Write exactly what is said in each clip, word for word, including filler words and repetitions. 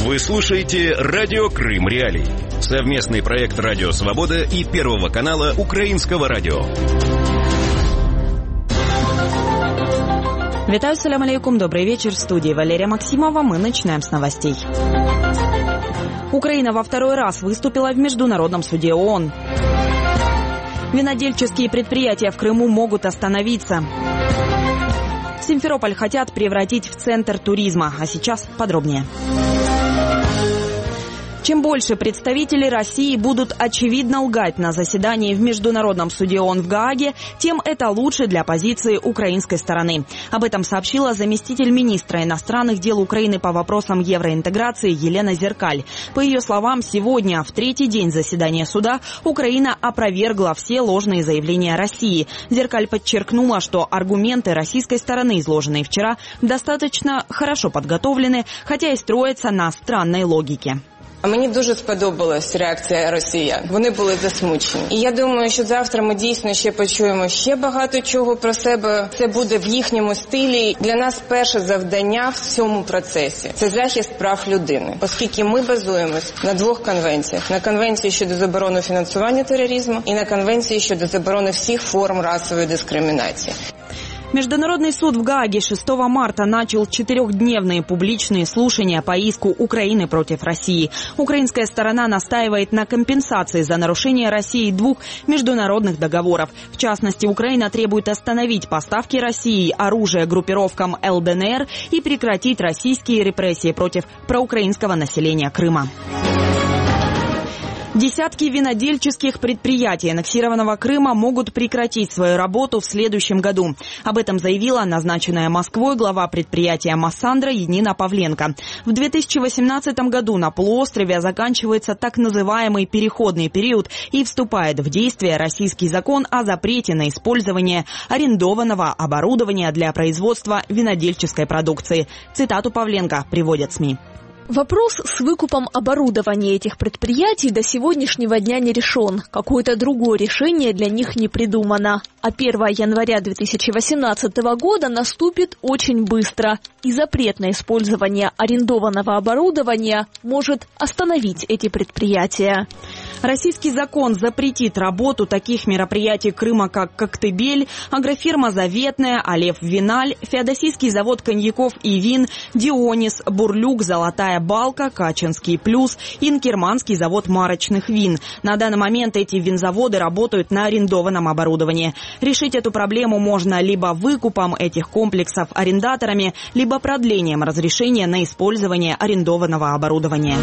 Вы слушаете «Радио Крым Реалии». Совместный проект «Радио Свобода» и Первого канала Украинского радио. Витаю, салям алейкум, добрый вечер. В студии Валерия Максимова. Мы начинаем с новостей. Украина во второй раз выступила в Международном суде ООН. Винодельческие предприятия в Крыму могут остановиться. Симферополь хотят превратить в центр туризма. А сейчас подробнее. Чем больше представителей России будут очевидно лгать на заседании в Международном суде ООН в Гааге, тем это лучше для позиции украинской стороны. Об этом сообщила заместитель министра иностранных дел Украины по вопросам евроинтеграции Елена Зеркаль. По ее словам, сегодня, в третий день заседания суда, Украина опровергла все ложные заявления России. Зеркаль подчеркнула, что аргументы российской стороны, изложенные вчера, достаточно хорошо подготовлены, хотя и строятся на странной логике. Мені дуже сподобалась реакція росіян. Вони були засмучені. І я думаю, що завтра ми дійсно ще почуємо ще багато чого про себе. Це буде в їхньому стилі. Для нас перше завдання в цьому процесі – це захист прав людини. Оскільки ми базуємось на двох конвенціях. На конвенції щодо заборони фінансування тероризму і на конвенції щодо заборони всіх форм расової дискримінації. Международный суд в Гааге шестого марта начал четырехдневные публичные слушания по иску Украины против России. Украинская сторона настаивает на компенсации за нарушение Россией двух международных договоров. В частности, Украина требует остановить поставки России оружия группировкам эл дэ эн эр и прекратить российские репрессии против проукраинского населения Крыма. Десятки винодельческих предприятий аннексированного Крыма могут прекратить свою работу в следующем году. Об этом заявила назначенная Москвой глава предприятия «Массандра» Янина Павленко. В две тысячи восемнадцатом году на полуострове заканчивается так называемый переходный период и вступает в действие российский закон о запрете на использование арендованного оборудования для производства винодельческой продукции. Цитату Павленко приводят СМИ. Вопрос с выкупом оборудования этих предприятий до сегодняшнего дня не решен. Какое-то другое решение для них не придумано. А первого января две тысячи восемнадцатого года наступит очень быстро. И запрет на использование арендованного оборудования может остановить эти предприятия. Российский закон запретит работу таких мероприятий Крыма, как «Коктебель», агрофирма «Заветная», «Алев Виналь», феодосийский завод коньяков и вин, «Дионис», «Бурлюк», «Золотая Балка», «Качинский плюс», Инкерманский завод марочных вин. На данный момент эти винзаводы работают на арендованном оборудовании. Решить эту проблему можно либо выкупом этих комплексов арендаторами, либо продлением разрешения на использование арендованного оборудования.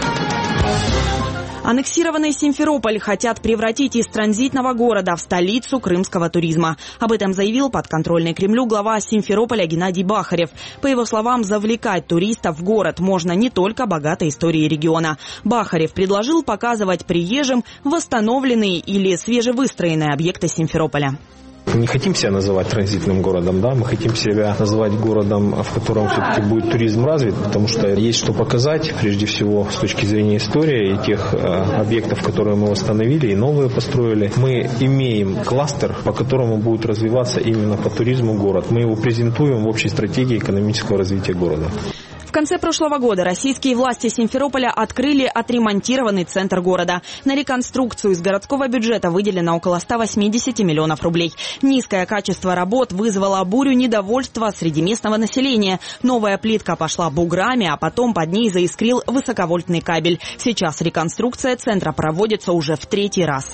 Аннексированный Симферополь хотят превратить из транзитного города в столицу крымского туризма. Об этом заявил подконтрольный Кремлю глава Симферополя Геннадий Бахарев. По его словам, завлекать туристов в город можно не только богатой историей региона. Бахарев предложил показывать приезжим восстановленные или свежевыстроенные объекты Симферополя. Мы не хотим себя называть транзитным городом, да, мы хотим себя называть городом, в котором все-таки будет туризм развит, потому что есть что показать, прежде всего, с точки зрения истории и тех э, объектов, которые мы восстановили и новые построили. Мы имеем кластер, по которому будет развиваться именно по туризму город. Мы его презентуем в общей стратегии экономического развития города. В конце прошлого года российские власти Симферополя открыли отремонтированный центр города. На реконструкцию из городского бюджета выделено около ста восьмидесяти миллионов рублей. Низкое качество работ вызвало бурю недовольства среди местного населения. Новая плитка пошла буграми, а потом под ней заискрил высоковольтный кабель. Сейчас реконструкция центра проводится уже в третий раз.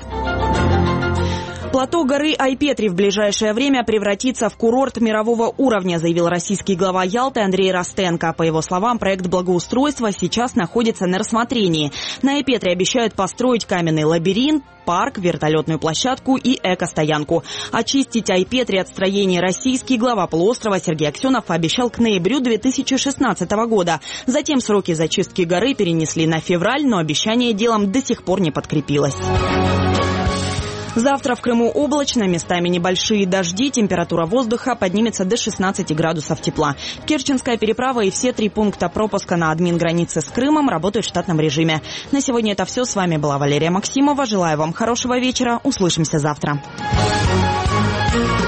Плато горы Айпетри в ближайшее время превратится в курорт мирового уровня, заявил российский глава Ялты Андрей Ростенко. По его словам, проект благоустройства сейчас находится на рассмотрении. На Айпетри обещают построить каменный лабиринт, парк, вертолетную площадку и экостоянку. Очистить Айпетри от строений российский глава полуострова Сергей Аксенов обещал к ноябрю две тысячи шестнадцатого года. Затем сроки зачистки горы перенесли на февраль, но обещание делом до сих пор не подкрепилось. Завтра в Крыму облачно, местами небольшие дожди, температура воздуха поднимется до шестнадцати градусов тепла. Керченская переправа и все три пункта пропуска на админгранице с Крымом работают в штатном режиме. На сегодня это все. С вами была Валерия Максимова. Желаю вам хорошего вечера. Услышимся завтра.